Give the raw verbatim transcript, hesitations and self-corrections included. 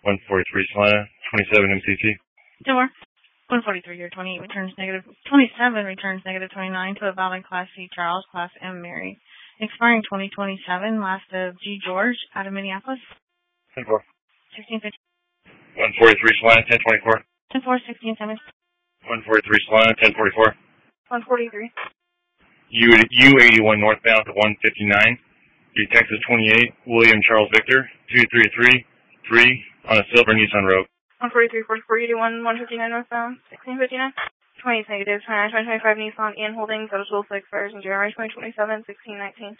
one forty-three Solana, twenty-seven M C T. Door. one forty-three year twenty-eight returns negative twenty-seven returns negative twenty-nine to a valid Class C Charles, Class M Mary. Expiring twenty twenty-seven, last of G George out of Minneapolis. ten four. sixteen fifty. one forty-three Solana, ten twenty-four. ten four, sixteen seven. one forty-three Solana, ten forty-four. one forty-three. U eighty-one northbound to one fifty-nine. U Texas twenty-eight, William Charles Victor, two three three three on a silver Nissan Rogue. one forty-three, forty-four, eighty-one, one fifty-nine northbound, sixteen fifty-nine. twenty negative, twenty-nine, twenty twenty-five Nissan Ian Holdings, out of Soul Six Fires in January twenty twenty-seven, sixteen nineteen.